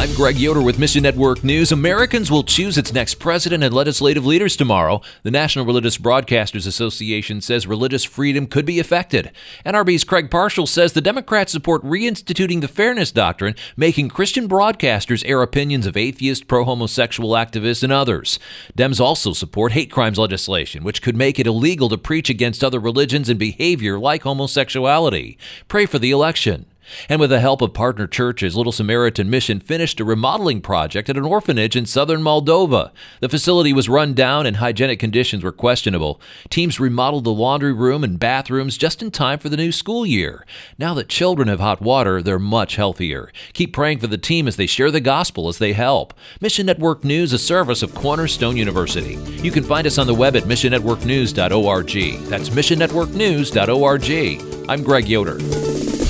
I'm Greg Yoder with Mission Network News. Americans will choose its next president and legislative leaders tomorrow. The National Religious Broadcasters Association says religious freedom could be affected. NRB's Craig Parshall says the Democrats support reinstituting the Fairness Doctrine, making Christian broadcasters air opinions of atheists, pro-homosexual activists, and others. Dems also support hate crimes legislation, which could make it illegal to preach against other religions and behavior like homosexuality. Pray for the election. And with the help of partner churches, Little Samaritan Mission finished a remodeling project at an orphanage in southern Moldova. The facility was run down and hygienic conditions were questionable. Teams remodeled the laundry room and bathrooms just in time for the new school year. Now that children have hot water, they're much healthier. Keep praying for the team as they share the gospel as they help. Mission Network News, a service of Cornerstone University. You can find us on the web at missionnetworknews.org. That's missionnetworknews.org. I'm Greg Yoder.